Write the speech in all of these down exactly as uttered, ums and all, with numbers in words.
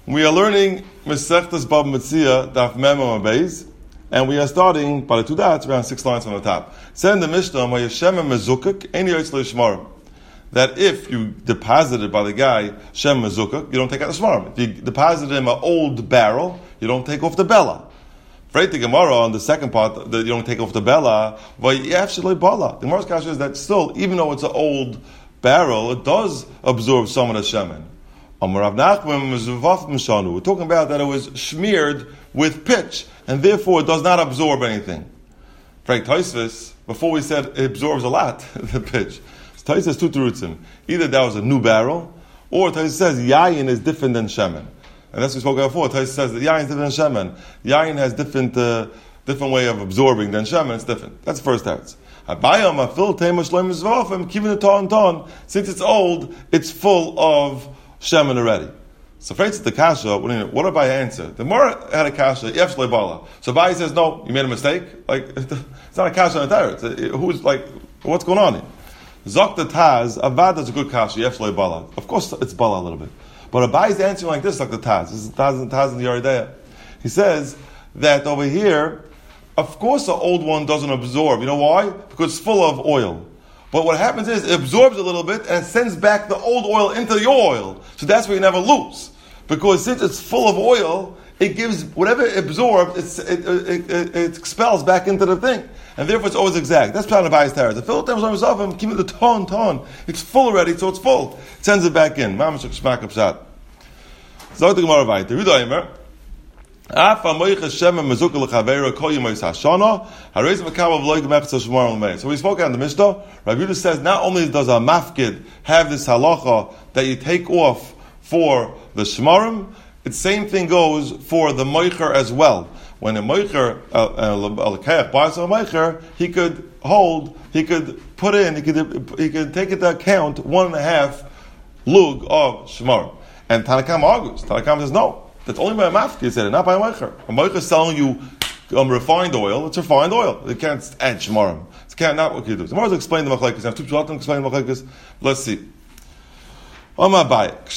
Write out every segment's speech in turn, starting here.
We are learning Masechtas Bava Metzia Daf Mem Amud Beis, and we are starting by the two dots around six lines from the top. Said in the Mishnah, "Vayeshem mezukak ein yotz l'shmarim," that if you deposited by the guy shem mezukak, you don't take out the shmarim. If you deposited him an old barrel, you don't take off the bella. Freit the Gemara on the second part that you don't take off the bella. Vayefshel le'bala. The Gemara's kasha is that still, even though it's an old barrel, it does absorb some of the shemen. We're talking about that it was smeared with pitch, and therefore it does not absorb anything. Frank Tosfos, before we said it absorbs a lot, the pitch. So Tosfos has two terutzim. Either that was a new barrel, or Tosfos says yayin is different than shemen. And that's what we spoke about before. Tosfos says that yayin is different than shemen. Yayin has different uh, different way of absorbing than shemen. It's different. That's the first teretz. Since it's old, it's full of shemen already. So Freitz the kasha, what did Abai answer? The Gemara had a kasha, yef shlei bala. So Abai says, no, you made a mistake. Like, it's not a kasha on the Torah. Who's like, what's going on here? Zok the Taz, Avad is a good kasha, yef shlei bala. Of course it's bala a little bit. But Abai's answering like this, like the Taz. This is the Taz, Taz in the Yeridea. He says that over here, of course the old one doesn't absorb. You know why? Because it's full of oil. But what happens is it absorbs a little bit and sends back the old oil into your oil. So that's where you never lose. Because since it's full of oil, it gives, whatever it absorbs, it's, it, it, it, it expels back into the thing. And therefore it's always exact. That's Pshat Abai's Torah. The fill time is off him, keep it the ton, ton. It's full already, so it's full. It sends it back in. Mamash Shmak Pshat. Zog the Gemara Vayter. Yehuda Eimer. So we spoke out in the Mishnah. Rabbi Yehuda says not only does a mafkid have this halacha that you take off for the shmarim, the same thing goes for the moicher as well. When a moicher, a buys a moicher, he could hold, he could put in, he could he could take into account one and a half lug of shmarim. And Tanakam argues. Tanakam says no. That's only by a mafkid said it, not by a moicher. A moicher is selling you um, refined oil. It's refined oil. It can't add shmarim. It can't not what you do. The Gemara explain the machlekes. I have two pshatim explain the machlekes. Let's see. When you're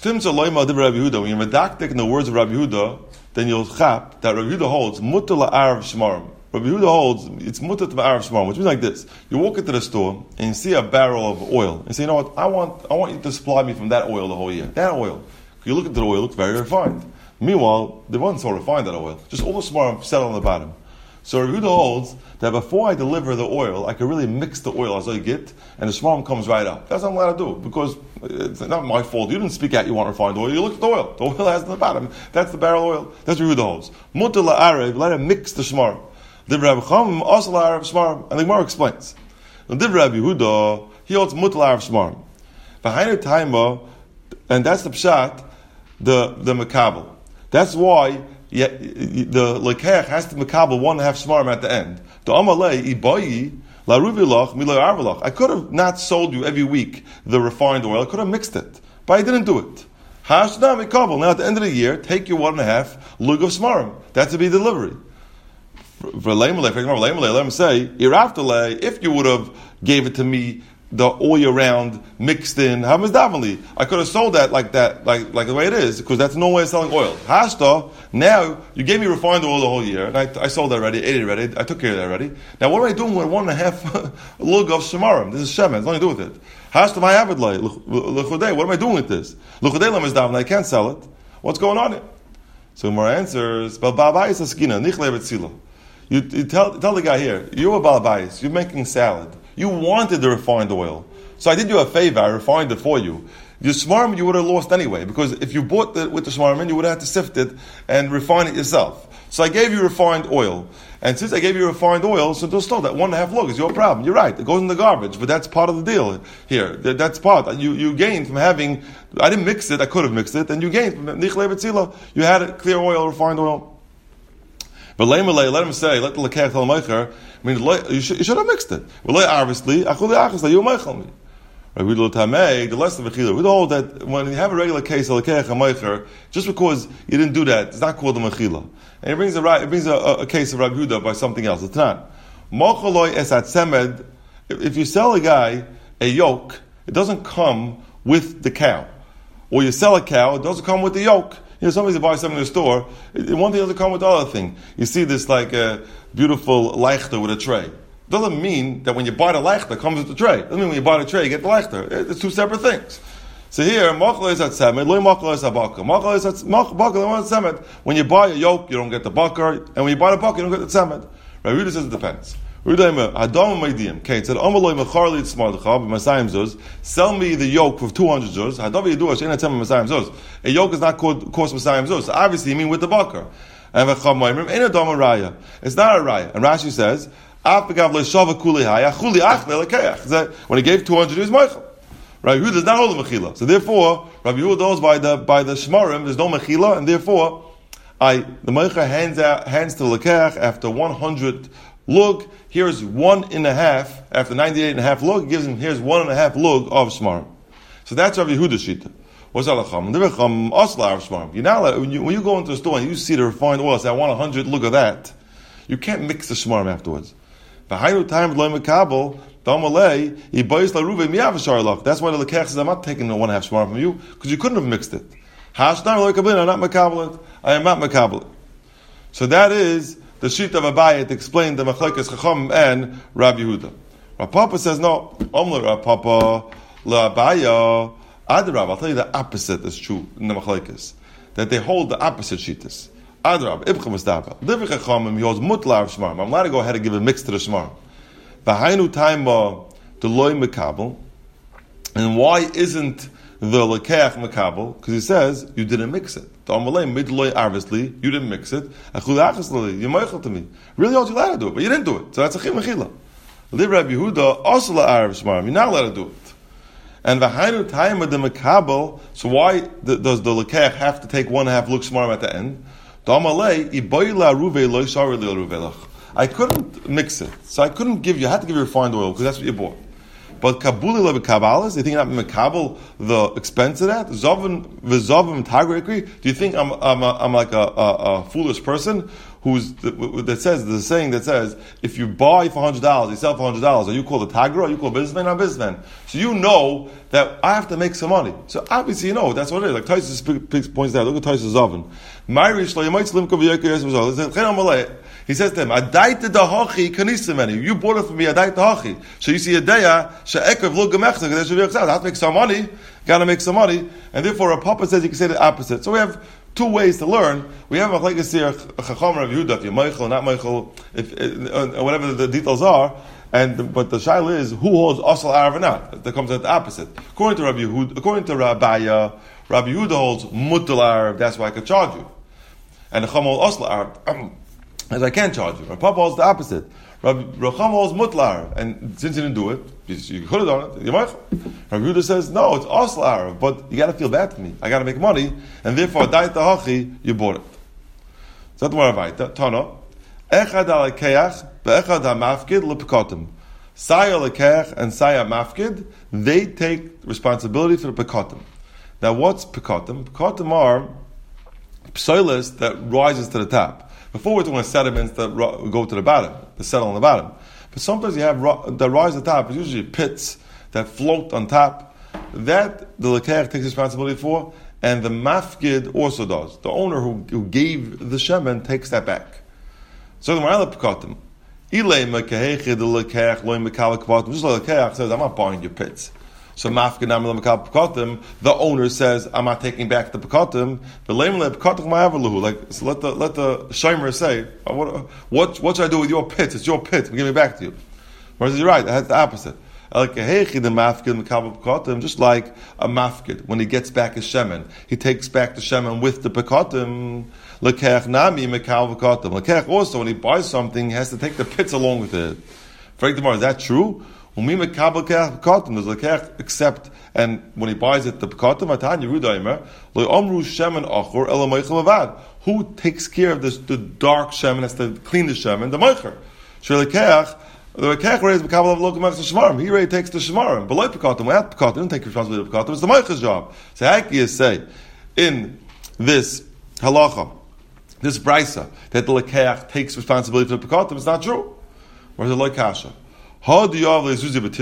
medaktik in the words of Rabbi Yehuda, then you'll chap that Rabbi Yehuda holds mutter la'arav shmarim. Rabbi Yehuda holds it's mutter to ma'arav shmarim, which means like this: you walk into the store and you see a barrel of oil and say, you know what? I want I want you to supply me from that oil the whole year. That oil. You look at the oil; it looks very refined. Meanwhile, they wasn't so refined, that oil. Just all the shmarim set on the bottom. So Rabbi Yehuda holds that before I deliver the oil, I can really mix the oil as I get, and the shmarim comes right up. That's what I'm allowed to do, because it's not my fault. You didn't speak out you want refined oil. You look at the oil. The oil has on the bottom. That's the barrel oil. That's what Rabbi Yehuda holds. Mutter la'arev, let him mix the shmarim. Div Rabbi Chachamim, also la'arev shmarim. And the Gemara explains. Div Rabbi Yehuda, he holds mutter la'arev shmarim. V'hainu taima, and that's the pshat, the, the makabel. That's why yeah, the lekeach has to makabel one and a half shmarim at the end. The amalei ibayi la ruvilach mila arvilach. I could have not sold you every week the refined oil. I could have mixed it, but I didn't do it. Hashna makabel. Now at the end of the year, take your one and a half lug of shmarim. That's to be delivery. For leimalei, for example, leimalei, let him say iraftale. If you would have gave it to me the all year round mixed in hamazdavali, I could have sold that like that, like like the way it is, because that's no way of selling oil. Hashta, now you gave me refined oil the whole year, and I, I sold that already, ate it already, I took care of that already. Now what am I doing with one and a half lug of shemarim? This is shemen, it's nothing to do with it. Hashta my avidlay, l'chudei, what am I doing with this? L'chudei lamazdavali, I can't sell it. What's going on here? So more answers. Balbayis askina nichle betzila. You you tell tell the guy here, you're a balbayis, you're making salad. You wanted the refined oil. So I did you a favor, I refined it for you. Your shmarim you would have lost anyway, because if you bought it with the shmarim in, you would have had to sift it and refine it yourself. So I gave you refined oil. And since I gave you refined oil, so just know that one and a half lug is your problem. You're right, it goes in the garbage, but that's part of the deal here. That's part. You you gained from having, I didn't mix it, I could have mixed it, and you gained from nichlei betzila. You had it, clear oil, refined oil. But let him say, let the lekeach tell meicher, I mean, you should, you should have mixed it. Obviously, the less of a chila. We hold that when you have a regular case of lekeach and meicher, just because you didn't do that, it's not called a mechila. And it brings a it brings a, a, a case of Rabbi Yehuda by something else. It's not. If you sell a guy a yoke, it doesn't come with the cow. Or you sell a cow, it doesn't come with the yoke. You know, somebody's buy something in the store. It, one thing doesn't come with the other thing. You see this like a beautiful leichter with a tray. Doesn't mean that when you buy the leichter, it comes with the tray. Doesn't mean when you buy the tray, you get the leichter. It's two separate things. So here, machal is at semed, loy machal is at bakar. Machal is at bakar, semed. When you buy a yoke, you don't get the bakar, and when you buy the bakar, you don't get the semed. Rabbi Yehuda says it depends. Sell me the yoke for two hundred zuz. A yoke is not called cost Masayim zuz. So obviously, you mean with the bakar. And it's not a raya. And Rashi says, when he gave two hundred, he was Michael. Rabbi Yehuda does not hold the mechila. So therefore, Rabbi Yehuda knows by the by the shmarim, there's no mechila, and therefore, I the meicha hands out hands to the lekeach after one hundred lug. Here's one and a half after ninety-eight and a half lug. He gives him here's one and a half lug of shmarim. So that's Rabbi Yehuda's shita. What's alacham? Derecham asla of shmarim. You're not allowed, when you when you go into the store and you see the refined oil, say I want a hundred lug of that. You can't mix the shmarim afterwards. V'hainu time loy mekabel. That's why the lekech says, I'm not taking the one half shmar from you, because you couldn't have mixed it. I'm not makabel. I am not makabel. So that is the sheet of Abaye to explain the Machlekes Chacham and Rabbi Yehuda. Rav Papa says, no, Omle Rav Papa, La Abaye, Adrab, I'll tell you the opposite is true in the Machlekes. That they hold the opposite sheetas. Adrab, Ibcham Estaba. Livri Chacham, he holds mutlar of shmar. I'm allowed to go ahead and give a mix to the shmar. V'hainu taima the loy mekabel, and why isn't the lekeach mekabel? Because he says you didn't mix it. The amalei mid loy arvesli, you didn't mix it. Achulachasli, you meichel to me. Really, all you allowed to do it, but you didn't do it. So that's a chim mechila. Liv Rabbi Yehuda also la arv shmarim. You're not allowed to do it. And v'hainu taima the mekabel. So why the, does the lekeach have to take one half look shmarim at the end? The amalei iboyla ruve loy shari li ruvelach. I couldn't mix it, so I couldn't give you. I had to give you refined oil because that's what you bought. But kabuli lebe kabbalas, you think I'm mekabel the expense of that? Zovim v'zovim tagrikri. Do you think I'm I'm, a, I'm like a, a, a foolish person who's that says the saying that says if you buy for hundred dollars, you sell for hundred dollars, are you called a tagra? Are you called a businessman? I'm a businessman. So you know that I have to make some money. So obviously you know that's what it is. Like Taisus points out. Look at Taisus Zovin. He says to him, "Adaita dahachi kanisimeni." You bought it for me, adaita dahachi. So you see a deya she'ekav lo gemechza. There should be I have to make some money. Got to make some money, and therefore a papa says you can say the opposite. So we have two ways to learn. We have a like a chacham Rav Yehuda, if you're meichel, not meichel, if uh, whatever the details are. And but the shaila is who holds asal arav or not. That comes at the opposite. According to Rabbi Yehuda, according to Rabbiya, Rabbi Yehuda holds mutal arav. That's why I could charge you, and the chacham holds asal arav. As I can't charge you. Rav Papa holds the opposite. Rabbi Chacham holds mutlar, and since you didn't do it, you could have done it. Rabbi Yehuda says, no, it's aslar, but you got to feel bad for me. I got to make money, and therefore, da'it hachi, you bought it. So that's what I write. Tana, echad al keach, be'echad ha'mafkid lepekatim. Saya lekeach and saya mafkid, they take responsibility for the pekatim. Now, what's pekatim? Pekatim are psoilis that rises to the top. Before we're talking about sediments that go to the bottom, that settle on the bottom. But sometimes you have that rise to the top. It's usually pits that float on top. That the lekeach takes responsibility for, and the mafkid also does. The owner who, who gave the shemen takes that back. So the Marala Pekatim, Ilay Mekaheche the lekeach loy mekal kvatim. Just like the lekeach says, I'm not buying your pits. So mafkid namel mekal pekatim, the owner says, I'm not taking back the pekatim. The lemle pekatim ma'averluhu. Like so let the let the shomer say, what what what should I do with your pits? It's your pit. I'm giving it back to you. Whereas you're right, that's the opposite. Like the mafkid mekal pekatim, just like a mafkid when he gets back his shemen, he takes back the shemen with the pekatim. Lekeach nami mekal pekatim. Lekeach also when he buys something, he has to take the pits along with it. For tomorrow, is that true? Does the lekech accept, and when he buys it, the pekatim, who takes care of this, the dark shemen, has to clean the shemen, the meicher. The lekech raised mekabel of local mechs shmarim. He already takes the shmarim. Below pekatim, without pekatim, don't take responsibility of pekatim. It's the meicher's job. So how can you say in this halacha, this brisa, that the lekech takes responsibility for the pekatim? It's not true. Where's the loy kasha? Because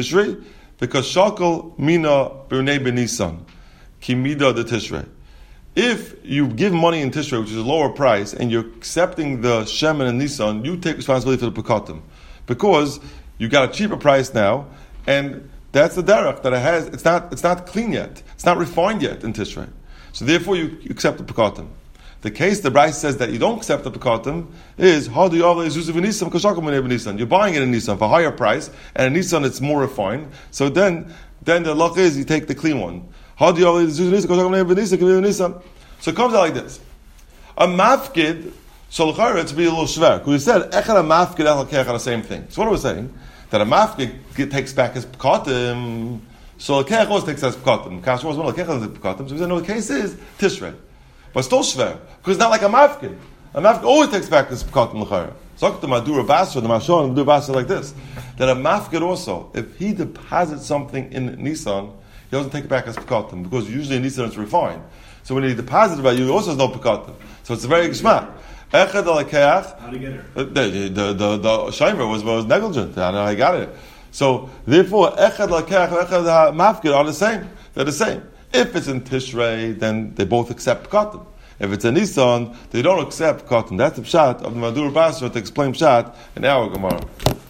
shakal mina b'nei b'nisan ki mida the tishrei. If you give money in Tishrei, which is a lower price, and you're accepting the Shemen and Nisan, you take responsibility for the Pekatim. Because you got a cheaper price now, and that's the derech that it has. It's not, it's not clean yet. It's not refined yet in Tishrei. So therefore you, you accept the Pekatim. The case the Bryce says that you don't accept the Pekatim is, how do you You're buying it in Nisan for a higher price, and in Nisan it's more refined. So then, then the luck is you take the clean one. How do you So it comes out like this. A mafkid, so it's be a little shver. Because we said, echad a mafkid, echad kech are the same thing. So what are we saying? That a mafkid takes back his pekatim. So a kech always takes his pekatim. Kash was one of the kech takes pekatim. So we said, no, the case is Tishrei. But still shver. Because it's not like a mafkid. A mafkid always takes back his pekatim l'chayra. So the Madura Basra, the Mashon, the Madura Basra like this. That a mafkid also, if he deposits something in Nisan, he doesn't take it back as pekatim, because usually in Nisan it's refined. So when he deposits by you, he also has no pekatim. So it's a very geshmak. Echad alakeach. How did he get it? The the the, the Shaimer was was negligent. I know I got it. So therefore, echad alakeach and echad mafkid are the same. They're the same. If it's in Tishrei, then they both accept pekatim. If it's in Nisan, they don't accept pekatim. That's the pshat of the Madur Basra to explain pshat in our Gemara.